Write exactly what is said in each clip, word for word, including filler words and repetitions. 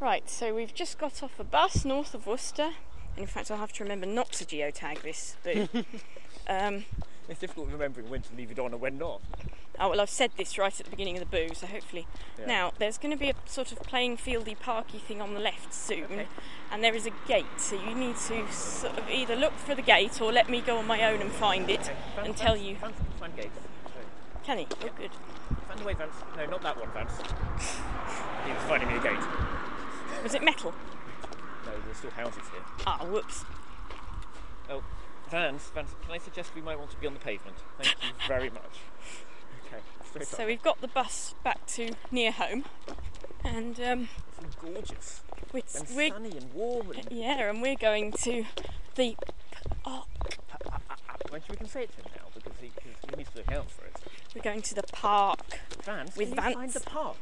Right, so we've just got off a bus north of Worcester. And in fact, I'll have to remember not to geotag this boo. um, it's difficult remembering when to leave it on and when not. Oh, well, I've said this right at the beginning of the boo, so hopefully... Yeah. Now, there's going to be a sort of playing fieldy, parky thing on the left soon, okay. And there is a gate, so you need to sort of either look for the gate or let me go on my own and find it okay. Vance, and tell Vance, you... Vance, find gates. Can he? Oh, good. Find the way, Vance. No, not that one, Vance. He was finding me a gate. Was it metal? No, there's still houses here. Ah, whoops. Oh, Vance, Vance, can I suggest we might want to be on the pavement? Thank you very much. Okay, so we've got the bus back to near home, and um, it's gorgeous. We're, and we're, sunny and warm. And yeah, and we're going to the park. Well, we can say it to him now because he, he needs to look out for it. We're going to the park. Vance, with can Vance. you find the park?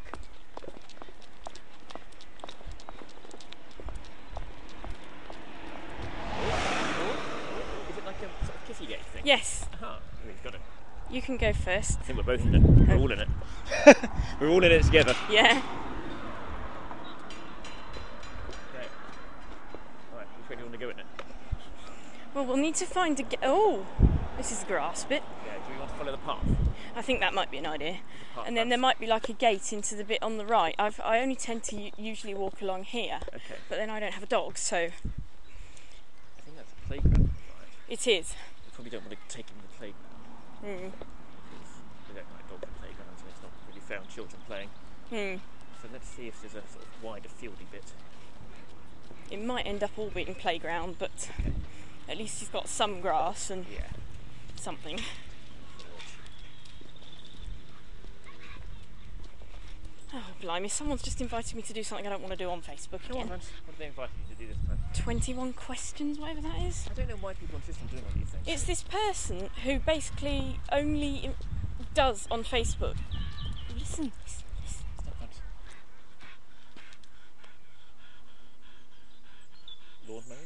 Is it like a sort of kissy gate thing? Yes. Aha, we've got it. You can go first. I think we're both in it. We're all in it. We're all in it together. Yeah. Okay. Alright, which way do you want to go in it? Well, we'll need to find a... Ge- oh! This is the grass bit. Yeah, do we want to follow the path? I think that might be an idea. The and then there might be like a gate into the bit on the right. I've, I only tend to u- usually walk along here. Okay. But then I don't have a dog, so... I think that's a playground, right? It is. We probably don't want to take him to the playground. Mm. We don't like dogs in playgrounds and it's not really fair on children playing. Mm. So let's see if there's a sort of wider fieldy bit. It might end up all being playground, but okay. At least he's got some grass and yeah. something. Oh, blimey, someone's just invited me to do something I don't want to do on Facebook Come again. on, Vance. What did they invite you to do this time? twenty-one questions, whatever that is. I don't know why people insist on doing all these things. It's this person who basically only does on Facebook. Listen, listen, listen. Stop, Vance. Lawnmowers?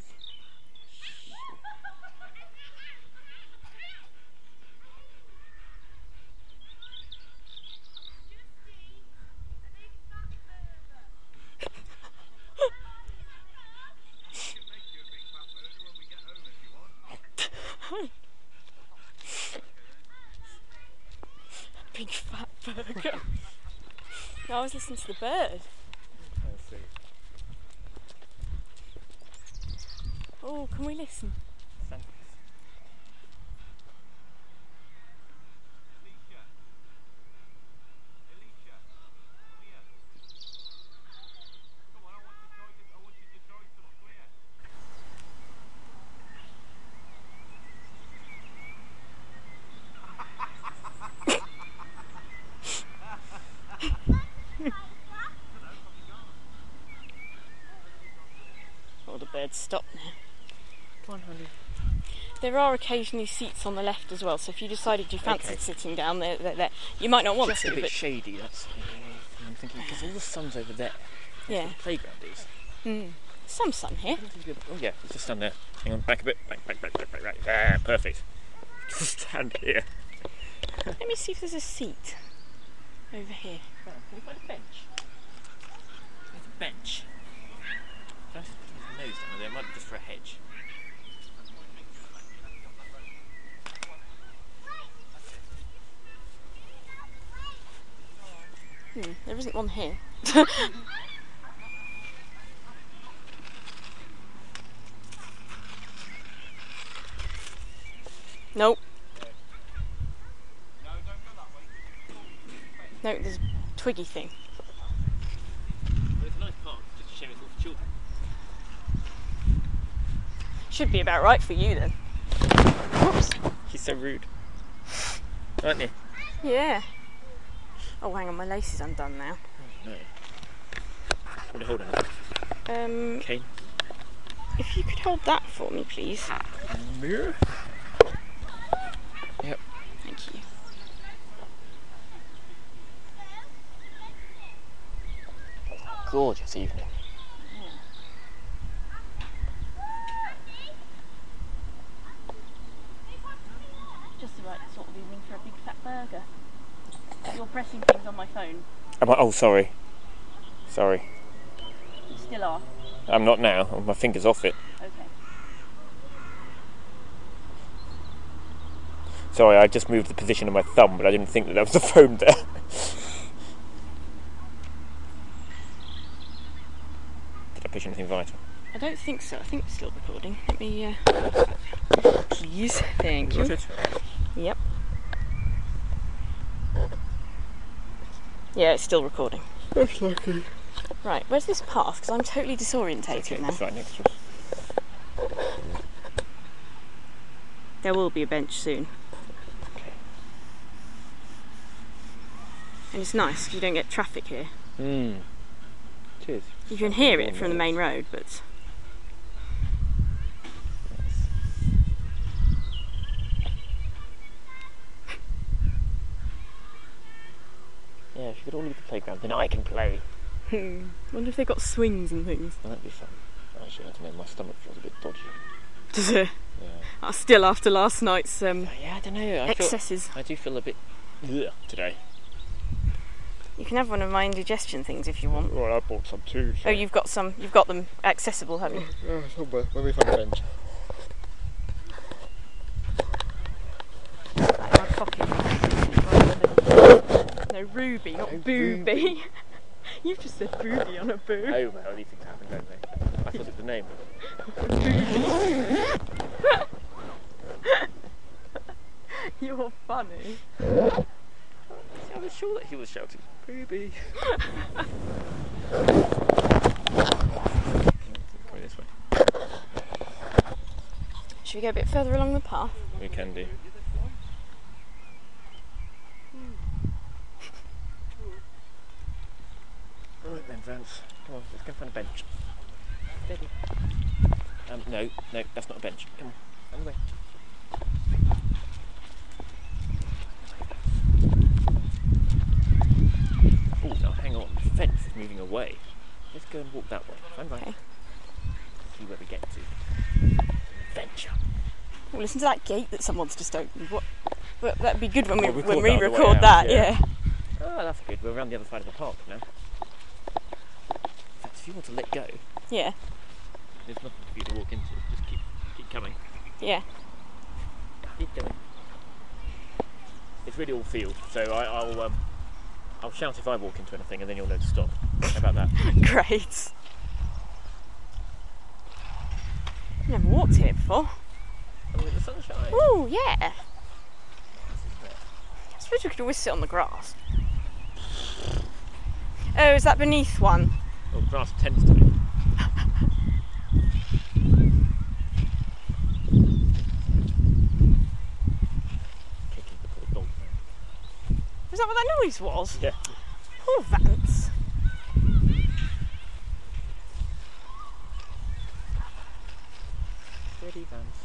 Big fat burger. No, I was listening to the bird. I see. Oh, can we listen? Thanks. Oh, the bird's stopped now. Come on, honey. There are occasionally seats on the left as well, so if you decided you fancied Okay. sitting down there, there, there, you might not want Just to. a bit but shady, that's I'm thinking, because all the sun's over there. That's yeah. where the playground is. Mm. Some sun here. Oh yeah, let's just stand there. Hang on, back a bit. Back, back, back, back, back, back. Ah, perfect. Just stand here. Let me see if there's a seat over here. Can we find a bench? There's a bench. Just put his nose down there. It might be just for a hedge. Hmm, there isn't one here. Nope. No, there's a twiggy thing. Well, it's a nice park, just a shame it's all for children. Should be about right for you then. Whoops. He's so rude. Aren't you? Yeah. Oh, hang on, my lace is undone now. No. What are you holding? Um, Okay. if you could hold that for me, please. Mirror? Yep. Thank you. Gorgeous evening. Just the right sort of evening for a big fat burger. You're pressing things on my phone. Am I, oh, sorry. Sorry. It's still are? I'm not now. My finger's off it. Okay. Sorry, I just moved the position of my thumb, but I didn't think that there was a phone there. Did I push anything vital? I don't think so. I think it's still recording. Let me, uh... please. Thank you. Got it? Yep. Yeah, it's still recording. That's lucky. Right, where's this path? Because I'm totally disorientated Okay, now. it's right next to us. There will be a bench soon. Okay. And it's nice, 'cause you don't get traffic here. Hmm. Cheers. You can hear it from the main road, but... Yeah, if you could all leave the playground, then I can play. Hmm. Wonder if they've got swings and things. Well, that'd be fun. Actually, I don't know, my stomach feels a bit dodgy. Does it? Yeah. Uh, still after last night's um, Yeah, I don't know. I excesses. Feel, I do feel a bit ugh today. You can have one of my indigestion things if you want. Well, I bought some too. So. Oh, you've got some. You've got them accessible, have you? Yeah, somewhere. When we find a bench. Right, my pocket. No, Ruby, not No, Booby. Ruby. You've just said Booby on a boo. Oh, well, these things happen, don't they? I thought it was the name. You're funny. I was sure that he was shouting, Booby. Go this way. Should we go a bit further along the path? We can do. Right then, Vance. Come on, let's go find a bench. Steady. Um, no, no, that's not a bench. Come on, on the way. Oh, now hang on. The fence is moving away. Let's go and walk that way. Find right. Okay. See where we get to. Adventure. Well, listen to that gate that someone's just opened. What? But that'd be good when we We'll record when we that on the way record out, that. yeah. Yeah. Oh, that's good. We're around the other side of the park now. In fact, if you want to let go, Yeah. there's nothing for you to walk into. Just keep keep coming. Yeah. Keep going. It's really all field, so I, I'll um, I'll shout if I walk into anything, and then you'll know to stop. How about that? Great. I've never walked here before. Oh, in the sunshine. Oh yeah. I suppose we could always sit on the grass. Oh, is that beneath one? Well, the grass tends to be. Kicking the poor dog. Was that what that noise was? Yeah. Poor Vance. Steady, Vance.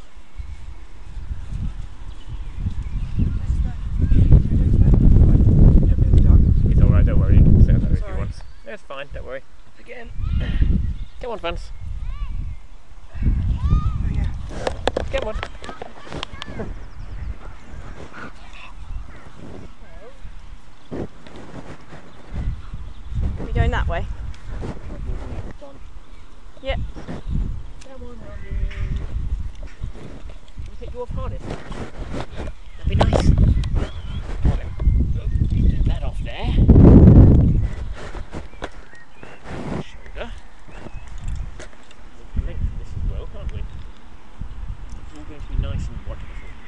It's alright, don't worry. You can say hello if you want. Yeah, it's fine, don't worry. Again. Come on, Vance. Come on. Are we going that way? Yeah. Come on, Robbie. Can we take you off harness? That'd be nice. Get that off there. Shoulder. We can lengthen this as well, can't we? It's all going to be nice and wonderful.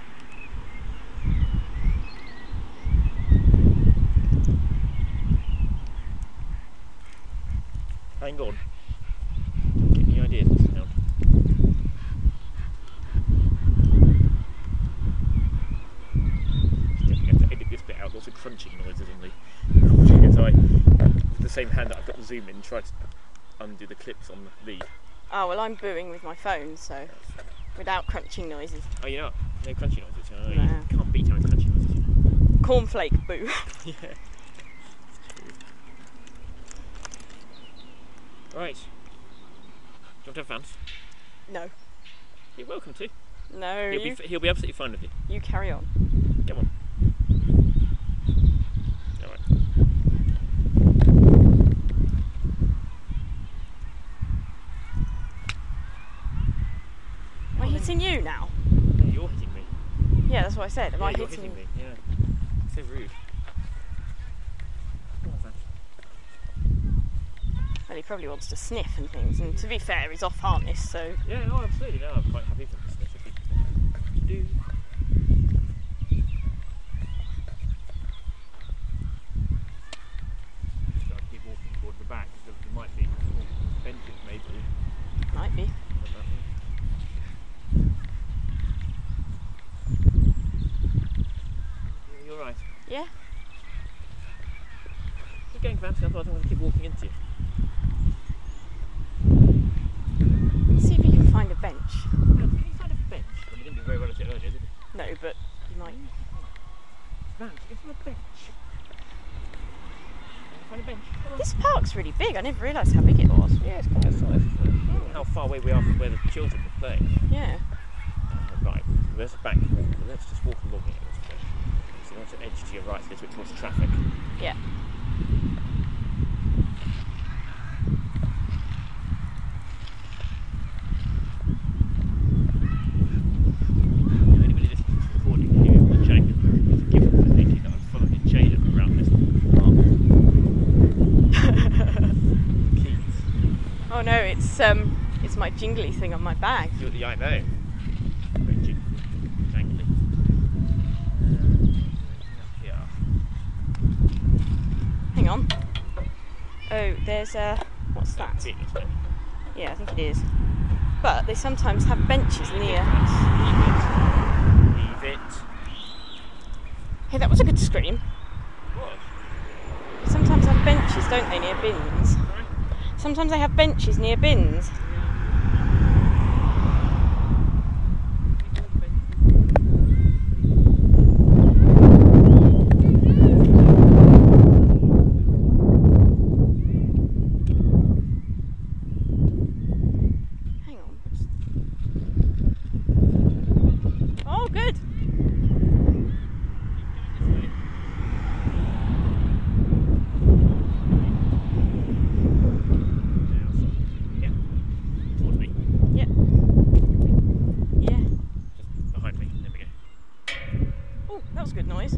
Hang on. Give me ideas of the sound. Definitely have to edit this bit out. Lots of crunching noises on the recording as I, with the same hand that I've got the zoom in, try to undo the clips on the lead. Oh well, I'm booing with my phone, so without crunching noises. Oh, you know, no crunchy noises. Oh, No. You can't beat having crunchy noises. You know. Cornflake boo. Yeah. Right. Do you want to have Vance? No. You're welcome to. No, He'll you, be, he'll be absolutely fine with you. you carry on. Come on. Alright. hitting you now? Yeah, you're hitting me. Yeah, that's what I said. Am yeah, I you're hitting, hitting me? Yeah. So rude. Well, he probably wants to sniff and things, and to be fair, he's off harness, so... Yeah, no, absolutely. No, I'm quite happy for this sniff if he do. So I keep walking toward the back, because there might be benches, maybe. Might be. Yeah, you're right. Yeah? Keep going, Fancy, otherwise I'm going to keep walking into you. See if you can find a bench. Yeah, can you find a bench? Well, you didn't do very well at it earlier, did you? No, but you might. Vance, you can find a bench. Can you find a bench? Come on. This park's really big. I never realised how big it was. Yeah, it's quite a size. Uh, how far away we are from where the children were playing. Yeah. Uh, right, there's a bank. So let's just walk along here. Let's go. So you want to edge to your right, so it's towards traffic. Yeah. Anybody listening to this recording here in the jungle, forgive me for thinking that I'm following Jada around this park. Keys. Oh no, it's um, it's my jingly thing on my bag. Yeah, I know. Very jing- jangly. Uh, here. Hang on. Oh, there's a... What's that? That's it, isn't it? Yeah, I think it is. But they sometimes have benches near... Leave it. Leave it. Hey, that was a good scream. What? They sometimes have benches, don't they, near bins? Sorry? Sometimes they have benches near bins. Hang on. Oh, good. Yeah. Towards me. Yeah. Yeah. Just behind me. There we go. Oh, that was a good noise.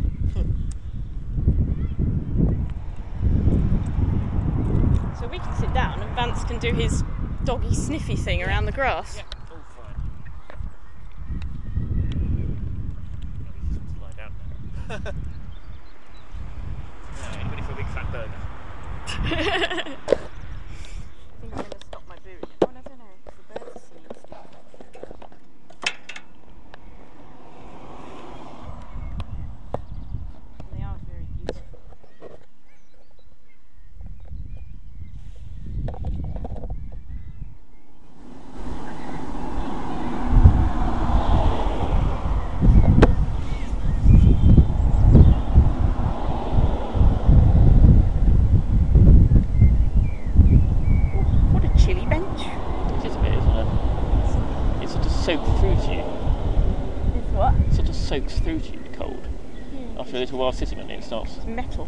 So we can sit down and Vance can do his doggy sniffy thing around the grass. Yeah. All fine. No, he just wants to lie down now. No, anybody for a big fat burger? I think I'm going to stop my booing. Oh, no, no, no. The birds are singing still. They are very beautiful. What a chilly bench. It is a bit, isn't it? It sort of soaks through to you. It's what? It sort of soaks through to you, the cold. After a little while sitting on it, it starts. It's metal.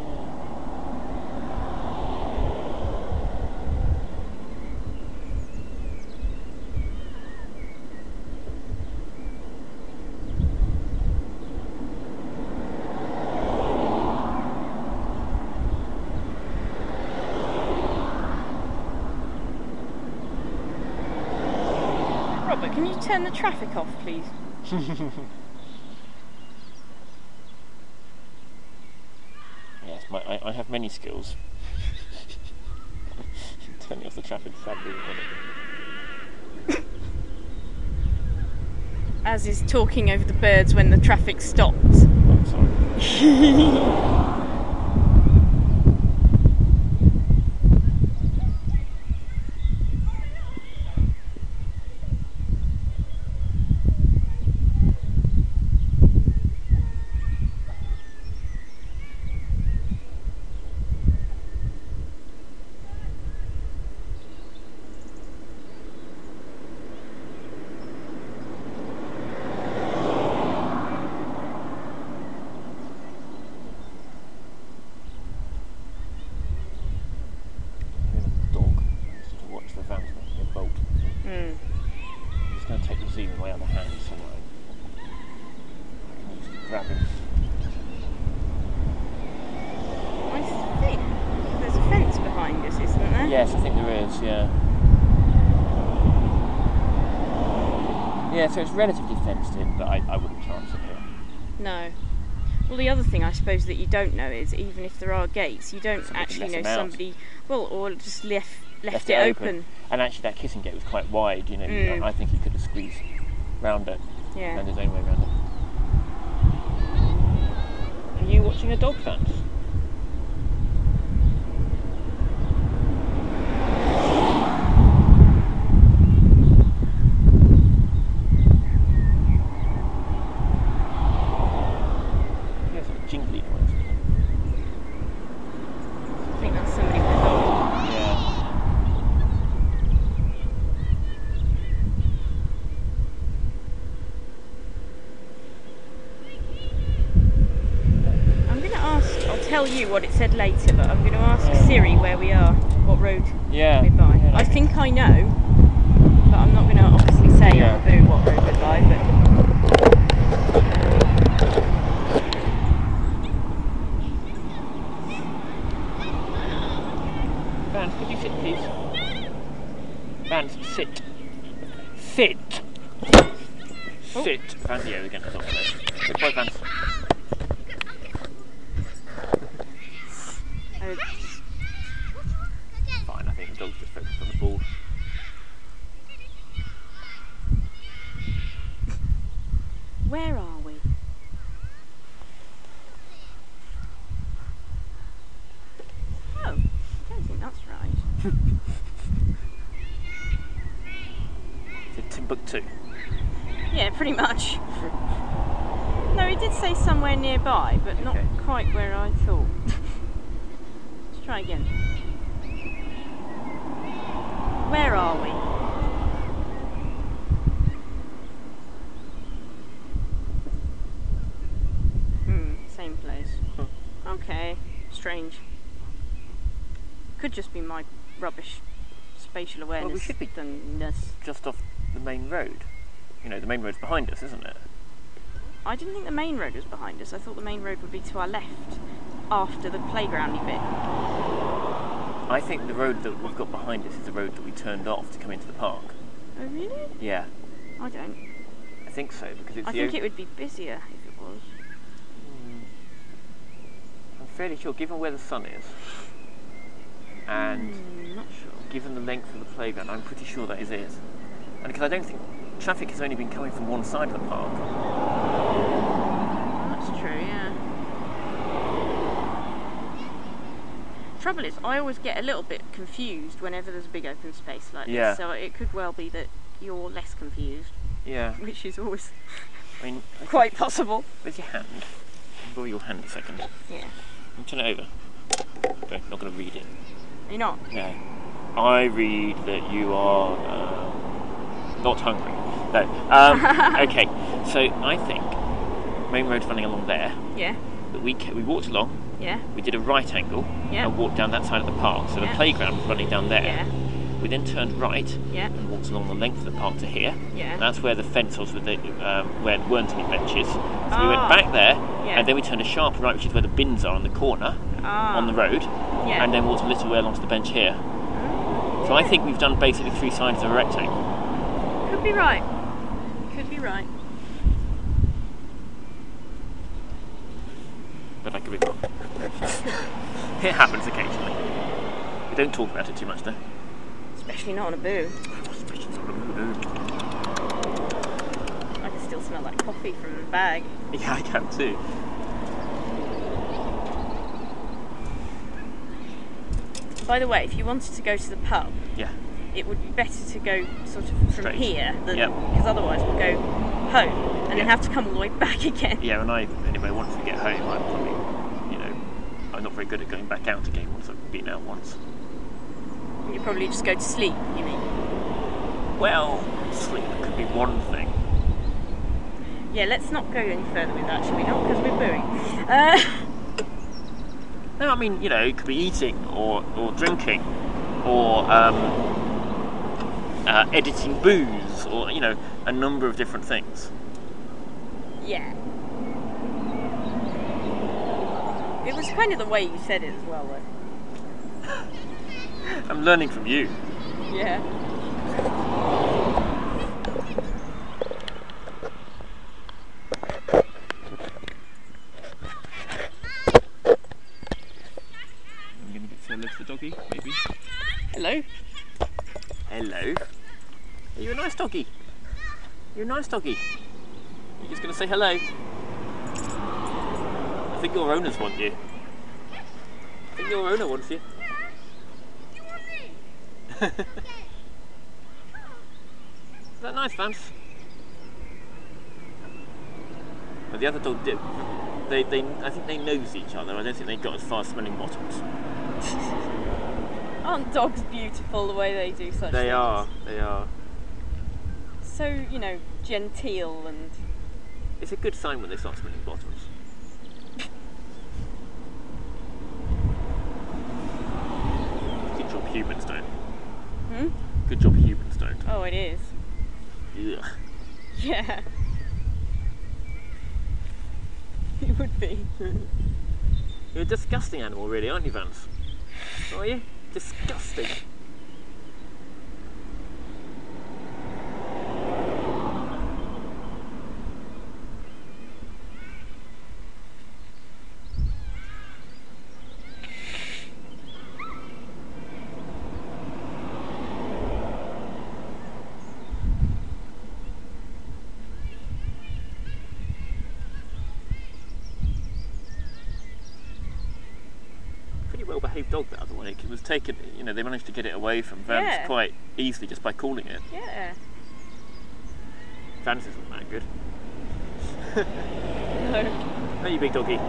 Robert, can you turn the traffic off, please? Yes, my, I, I have many skills. Turning off the traffic sadly. As is talking over the birds when the traffic stops. Oh, I'm sorry. grab him. I think there's a fence behind us, isn't there? Yes, I think there is, yeah. Yeah, so it's relatively fenced in, but I, I wouldn't chance it here. No. Well, the other thing I suppose that you don't know is even if there are gates, you don't Somebody actually let know them out. somebody, well, or just left left, Left it, it open. open. And actually that kissing gate was quite wide, you know, Mm. I, I think he could have squeezed round it, Yeah. found his own way round it. Are you watching a dog fence? Yes, a jingly noise. I think that's somebody with a dog. Yeah. I'm going to ask, I'll tell you what it said later, but I'm going to ask Yeah. Siri where we are, what road Yeah. we're by. Yeah, I like- think I know, but I'm not going to obviously say Yeah. on the boo what road we're by, but... Vance, could you sit, please? Vance, sit. Sit. Oh. Sit. Vance, yeah, we're getting a dog today. Good boy, Vance. Uh, Fine, I think the dog's just focused on the ball. where are we? Oh, I don't think that's right. It's Timbuktu. Yeah, pretty much. No, he did say somewhere nearby, but not Okay. quite where I thought. Let's try again. Where are we? Hmm, same place. Okay, strange. Could just be my rubbish spatial awareness. we should be- doneness. Just off the main road. You know, the main road's behind us, isn't it? I didn't think the main road was behind us. I thought the main road would be to our left, after the playgroundy bit. I think the road that we've got behind us is the road that we turned off to come into the park. Oh really? Yeah, I don't. I think so, because it's I the think o- it would be busier if it was. I'm fairly sure, given where the sun is, and Hmm, not sure. given the length of the playground, I'm pretty sure that is it. And because I don't think traffic has only been coming from one side of the park. That's true, yeah. Trouble is, I always get a little bit confused whenever there's a big open space like Yeah. this. So it could well be that you're less confused, Yeah, which is always I mean, quite possible. where's your hand? Borrow your hand a second. Yeah. I'm turn it over. Okay, not going to read it. You're not? No. I read that you are uh, not hungry. No. Um, okay, so I think main road's running along there, Yeah. but we ca- we walked along, Yeah. we did a right angle, Yeah. and walked down that side of the park. So Yeah. the playground was running down there. Yeah. We then turned right Yeah. and walked along the length of the park to here. Yeah. And that's where the fence was with the, um, where there weren't any benches. So we Ah. went back there, Yeah. and then we turned a sharp right, which is where the bins are on the corner, Ah. on the road, Yeah. and then walked a little way along to the bench here. So I think we've done basically three sides of a rectangle. Could be right. Could be right. But I could be wrong. It happens occasionally. We don't talk about it too much though. Especially not on a boo. I can still smell that coffee from the bag. Yeah, I can too. By the way, if you wanted to go to the pub, Yeah. it would be better to go sort of from Straight. here, than, Yep. because otherwise we'll go home and then Yeah. have to come all the way back again. Yeah, and I, anyway, once we get home, I'm probably, you know, I'm not very good at going back out again once I've been out once. You probably just go to sleep, you mean? Well, sleep could be one thing. Yeah, let's not go any further with that, shall we not? Because we're booing. Uh, No, I mean, you know, it could be eating or, or drinking or um, uh, editing booze or, you know, a number of different things. yeah. It was kind of the way you said it as well, though. I'm learning from you. Yeah. I'm going to get to say hello to the doggy, maybe. Hello. Hello. Are you a nice doggy? You're a nice doggy. You're just going to say hello? I think your owners want you. I think your owner wants you. Is that nice, Vance? But the other dog did. They, they, I think they nose each other. I don't think they got as far as smelling bottoms. Aren't dogs beautiful the way they do such They things? are. They are. So, you know, genteel and... It's a good sign when they start smelling bottoms. Good job humans don't. Hmm? Good job humans don't. Oh, it is. Ugh. Yeah. It would be. You're a disgusting animal, really, aren't you, Vance? Are you? Disgusting. Well-behaved dog that other way. It was taken, you know, they managed to get it away from Vance Yeah. quite easily just by calling it. Yeah. Vance isn't that good. No. Hey, you big doggy.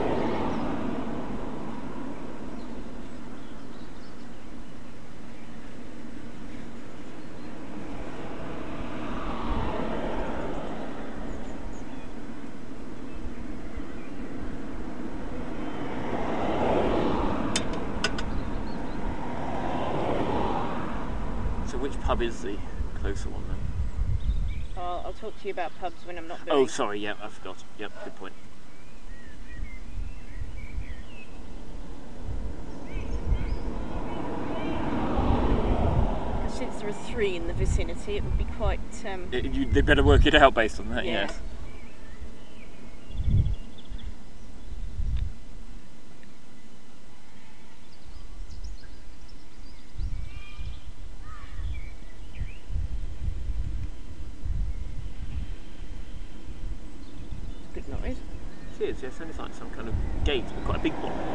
Which pub is the closer one then? I'll, I'll talk to you about pubs when I'm not Oh, doing. sorry, yeah, I forgot. Yep, good point. Since there are three in the vicinity, it would be quite... Um, It, you, they better work it out based on that, Yeah. yes. good noise. It is, yes, it's like some kind of gate, but quite a big one.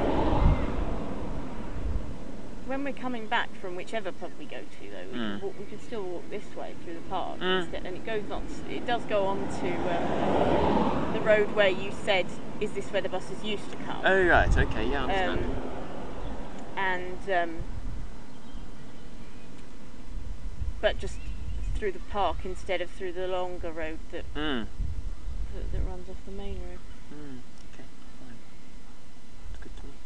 When we're coming back from whichever pub we go to, though, we, Mm. can, walk, we can still walk this way through the park Mm. instead, and it goes on. It does go on to um, the road where you said, "Is this where the buses used to come?" Oh, right, okay, yeah, I understand. Um, and um, but just through the park instead of through the longer road that Mm. that, that runs off the main road. Mm. Okay, fine. That's good to me.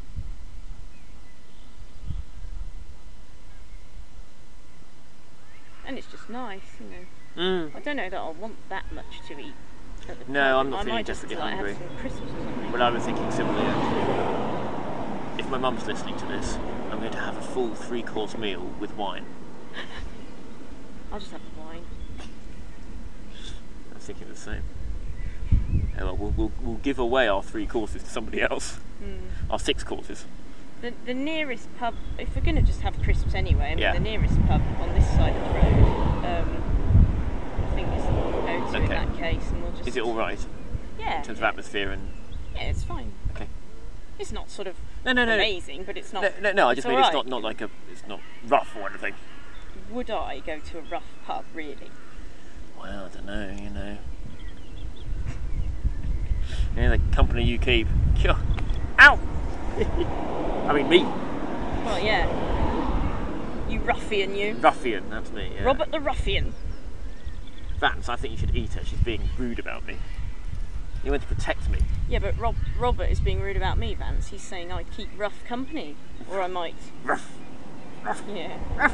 And it's just nice, you know. Mm. I don't know that I'll want that much to eat. At the No, pub. I'm not I feeling might just desperately like hungry. have some crisps or something. Well, I was thinking similarly, actually. If my mum's listening to this, I'm going to have a full three-course meal with wine. I'll just have the wine. I'm thinking the same. Oh, well, we'll, we'll, we'll give away our three courses to somebody else. Mm. Our six courses. The, the nearest pub, if we're going to just have crisps anyway, I mean, Yeah. the nearest pub on this side of the road, um, I think is the one we'll go to in Okay. that case, and we'll just... Is it all right Yeah. in terms of yeah. atmosphere and? Yeah, it's fine. Okay. It's not sort of No, no, no. amazing, but it's not... No, no, no. I just it's mean all it's right. not, not like a. It's not rough or anything. Would I go to a rough pub, really? Well, I don't know. You know. You know, the company you keep. Ow! I mean me. Well, yeah. You ruffian, you. Ruffian. That's me. Yeah. Robert the Ruffian. Vance, I think you should eat her. She's being rude about me. You went to protect me. Yeah, but Rob, Robert is being rude about me, Vance. He's saying I'd keep rough company. Or I might... Ruff. Yeah. Ruff.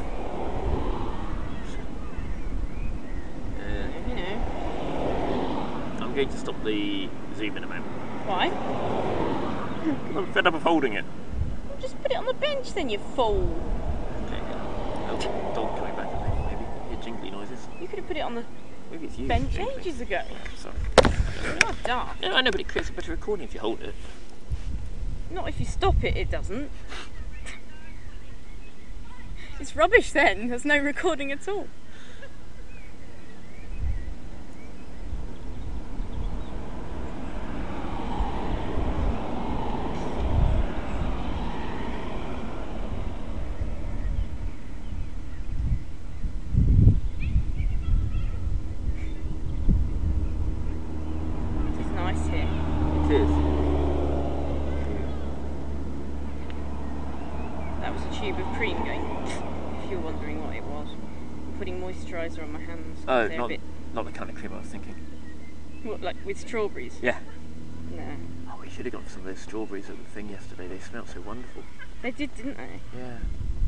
You know. I'm going to stop the Zoom in a moment. Why? I'm fed up of holding it. Well, just put it on the bench then, you fool. Okay. Oh, dog coming back, I think. Maybe. Hear jingly noises. You could have put it on the Maybe it's you. bench jingling. ages ago. Sorry. You are daft. No, I know, but it creates a better recording if you hold it. Not if you stop it, it doesn't. It's rubbish then. There's no recording at all. It's nice here. It is. That was a tube of cream going, if you're wondering what it was. I'm putting moisturiser on my hands. Oh, They're a not, bit, not the kind of cream I was thinking. what, like with strawberries? Yeah. No. Oh, we should have got some of those strawberries at the thing yesterday. They smelled so wonderful. They did, didn't they? Yeah.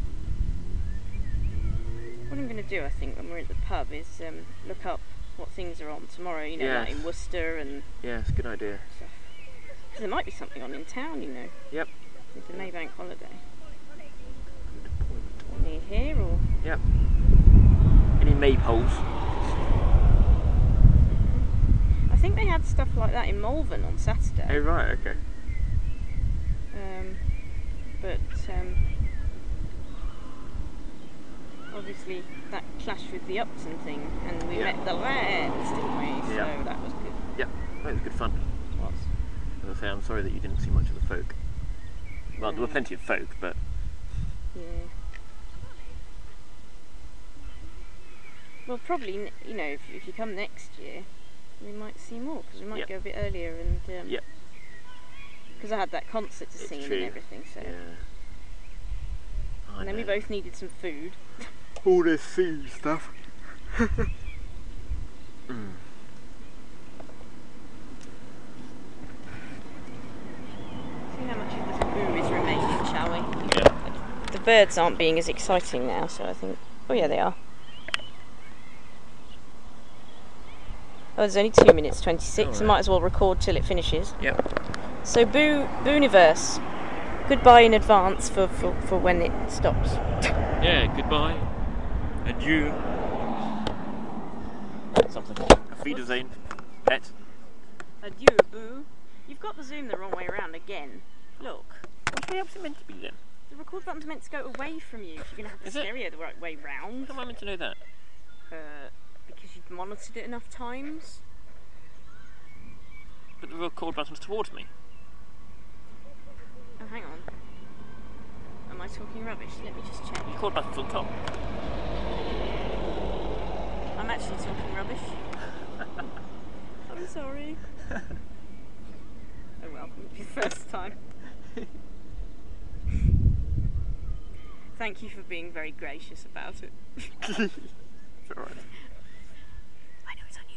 What I'm going to do, I think, when we're at the pub is um, look up what things are on tomorrow, you know, Yes. like in Worcester and Yeah, it's a good idea. stuff. 'Cause there might be something on in town, you know, Yep. with the Maybank holiday. Good point. Near here or... Yep. Any maypoles? I think they had stuff like that in Malvern on Saturday. Oh, right, okay. Um, but um, obviously that clashed with the Upton thing, and we Yeah. met the lads, didn't we? So Yeah. that was good. Yep. That was good fun. Was. As I say, I'm sorry that you didn't see much of the folk. Well, there were No. plenty of folk, but Yeah. Well, probably, n- you know, if, if you come next year, we might see more, because we might Yep. go a bit earlier and... Um, Yep. Because I had that concert to It's sing in true. and everything, so... yeah. I And then we know. both needed some food. all this food stuff. mm. See how much of the boo is remaining, shall we? Yeah. The birds aren't being as exciting now, so I think... Oh yeah, they are. Oh, there's only two minutes twenty-six. I Alright. might as well record till it finishes. Yep. So, Boo, Booniverse. Goodbye in advance for, for, for when it stops. Yeah, goodbye. Adieu. Something. Auf Wiedersehen. Pet. Adieu, Boo. You've got the zoom the wrong way around again. Look. Which way was it meant to be then? The record button's meant to go away from you. You're going to have the Is it? stereo the right way round. How am I meant to know that? Uh, because you've monitored it enough times. But the record button's towards me. Oh, hang on. Am I talking rubbish? Let me just check. The record button's on top. I'm actually talking rubbish. I'm sorry. Oh well, it's your first time. Thank you for being very gracious about it. It's alright. I know it's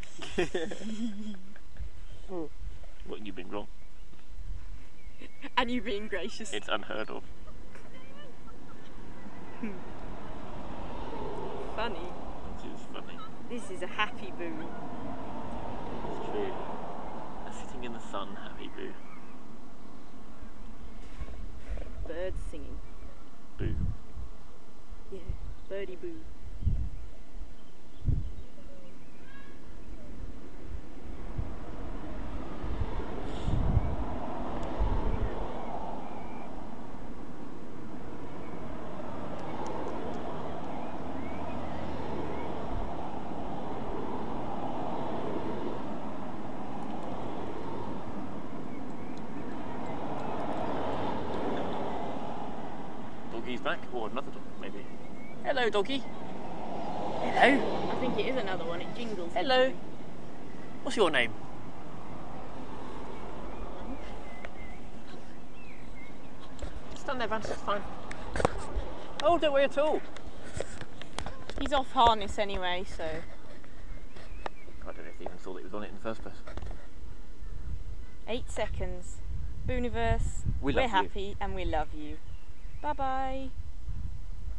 unusual. What, you've been wrong? And you being gracious. It's unheard of. Funny. It is funny. This is a happy Boo. It's true. A sitting in the sun, happy Boo. Birds singing. Boo. Yeah, birdie Boo. Doggy's back, or another dog, maybe. Hello, doggy. Hello? I think it is another one, it jingles. Hello. What's your name? Stand there, Vance, it's fine. Oh, don't worry at all. He's off harness anyway, so... I don't know if they even saw that he was on it in the first place. Eight seconds. Booniverse. We We're love you. happy and we love you. Bye bye.